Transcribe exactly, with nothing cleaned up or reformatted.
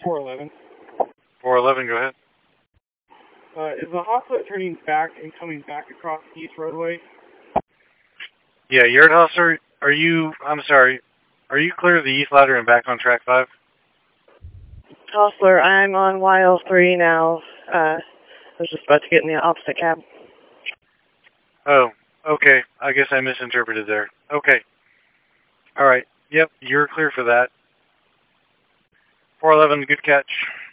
four eleven. four eleven, go ahead. Uh, is the Hostler turning back and coming back across the East Roadway? Yeah, you're at Hostler. Are you, I'm sorry, are you clear of the East Ladder and back on track five? Hostler, I'm on Y L three now. Uh, I was just about to get in the opposite cab. Oh, okay. I guess I misinterpreted there. Okay. All right. Yep, you're clear for that. four eleven, good catch.